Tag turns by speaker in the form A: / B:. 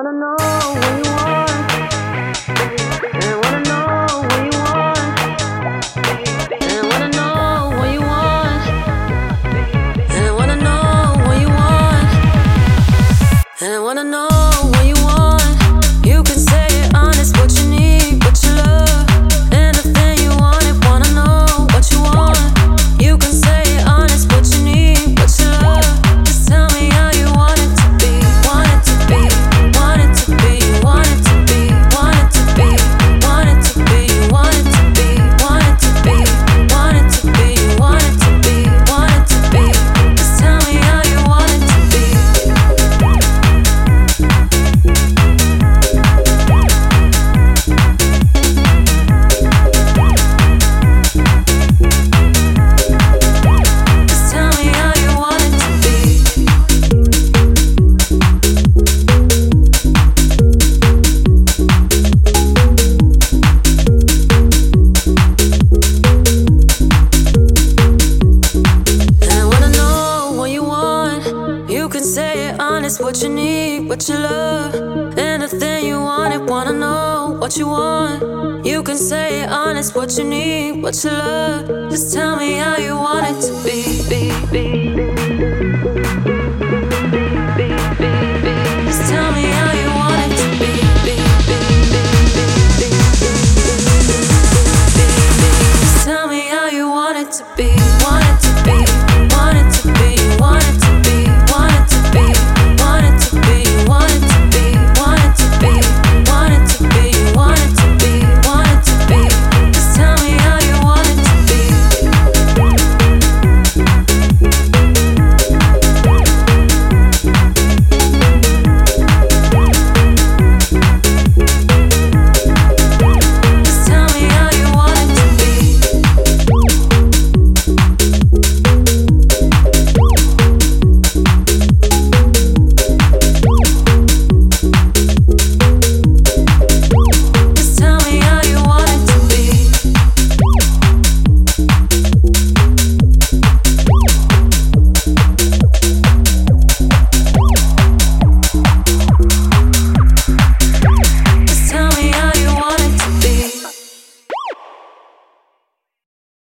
A: wanna know what you want. And I wanna know what you want. And I wanna know what you want. And I wanna know what you want. And I wanna know what you want. You can say it honest, what you need, what you love. Anything you want it, wanna know what you want. You can say it honest, what you need, what you love. Just tell me how you want it to be. Want it to be, want it to be, want it to be, want it to be, want it to be, want it to be, want it to be, want it to be, want it to be, want it to be. Just tell me how you want it to be. Just tell me how you want it to be. And I wanna know what you want. You can say it honest, what you need, what you love. Anything you want it, wanna know what you want. You can say it honest, what you need, what you love. Just tell me how you want it to be.